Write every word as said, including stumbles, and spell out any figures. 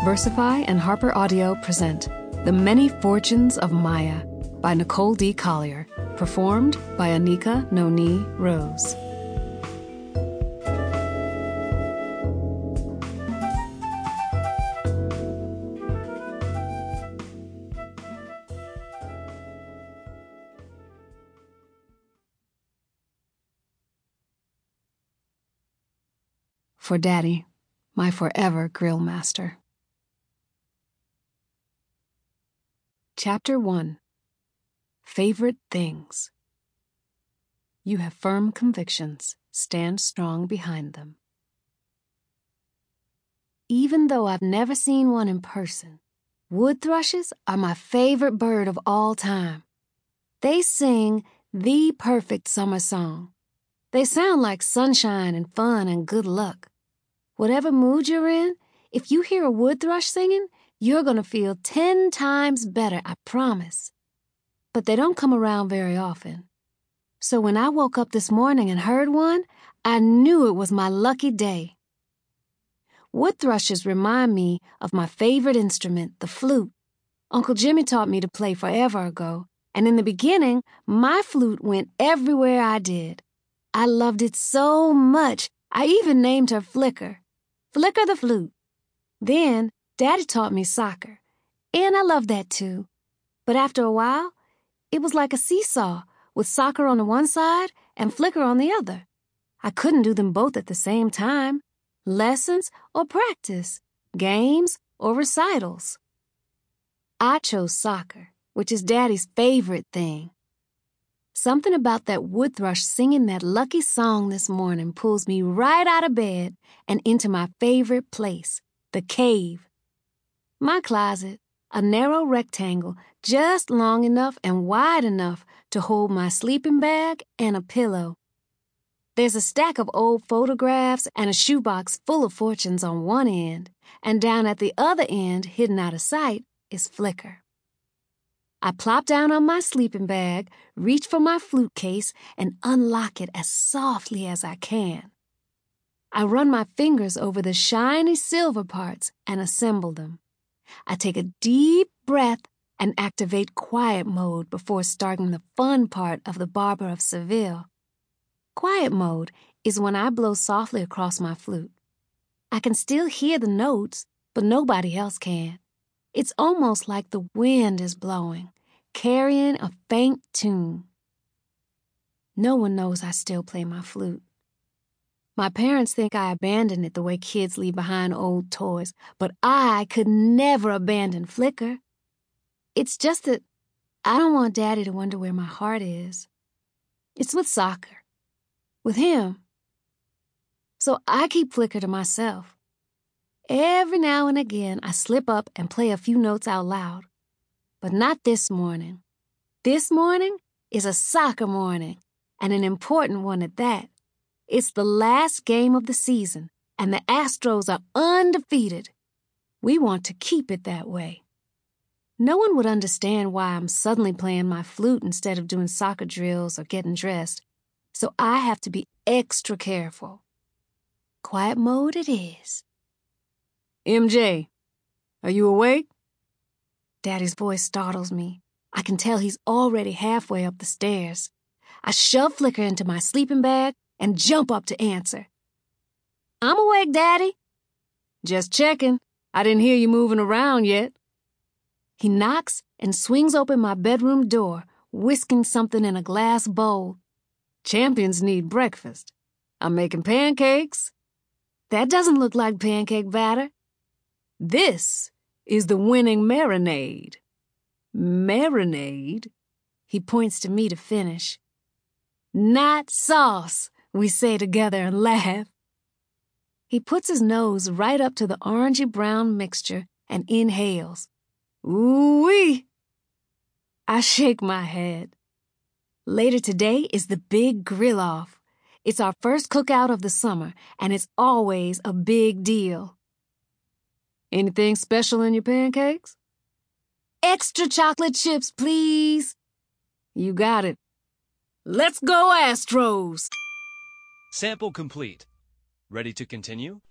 Diversify and Harper Audio present The Many Fortunes of Maya by Nicole D. Collier, performed by Anika Noni Rose. For Daddy, my forever grill master. Chapter one. Favorite Things. You have firm convictions. Stand strong behind them. Even though I've never seen one in person, wood thrushes are my favorite bird of all time. They sing the perfect summer song. They sound like sunshine and fun and good luck. Whatever mood you're in, if you hear a wood thrush singing, you're going to feel ten times better, I promise. But they don't come around very often. So when I woke up this morning and heard one, I knew it was my lucky day. Wood thrushes remind me of my favorite instrument, the flute. Uncle Jimmy taught me to play forever ago, and in the beginning, my flute went everywhere I did. I loved it so much, I even named her Flicker. Flicker the flute. Then, Daddy taught me soccer, and I loved that too. But after a while, it was like a seesaw, with soccer on the one side and Flicker on the other. I couldn't do them both at the same time. Lessons or practice, games or recitals. I chose soccer, which is Daddy's favorite thing. Something about that wood thrush singing that lucky song this morning pulls me right out of bed and into my favorite place, the cave. My closet, a narrow rectangle just long enough and wide enough to hold my sleeping bag and a pillow. There's a stack of old photographs and a shoebox full of fortunes on one end, and down at the other end, hidden out of sight, is Flicker. I plop down on my sleeping bag, reach for my flute case, and unlock it as softly as I can. I run my fingers over the shiny silver parts and assemble them. I take a deep breath and activate quiet mode before starting the fun part of the Barber of Seville. Quiet mode is when I blow softly across my flute. I can still hear the notes, but nobody else can. It's almost like the wind is blowing, carrying a faint tune. No one knows I still play my flute. My parents think I abandoned it the way kids leave behind old toys, but I could never abandon Flicker. It's just that I don't want Daddy to wonder where my heart is. It's with soccer, with him. So I keep Flicker to myself. Every now and again, I slip up and play a few notes out loud. But not this morning. This morning is a soccer morning, and an important one at that. It's the last game of the season, and the Astros are undefeated. We want to keep it that way. No one would understand why I'm suddenly playing my flute instead of doing soccer drills or getting dressed, so I have to be extra careful. Quiet mode it is. M J, are you awake? Daddy's voice startles me. I can tell he's already halfway up the stairs. I shove Flicker into my sleeping bag and jump up to answer. I'm awake, Daddy. Just checking. I didn't hear you moving around yet. He knocks and swings open my bedroom door, whisking something in a glass bowl. Champions need breakfast. I'm making pancakes. That doesn't look like pancake batter. This is the winning marinade. Marinade? He points to me to finish. Not sauce, we say together and laugh. He puts his nose right up to the orangey-brown mixture and inhales. Ooh-wee! I shake my head. Later today is the big grill-off. It's our first cookout of the summer, and it's always a big deal. Anything special in your pancakes? Extra chocolate chips, please. You got it. Let's go, Astros! Sample complete. Ready to continue?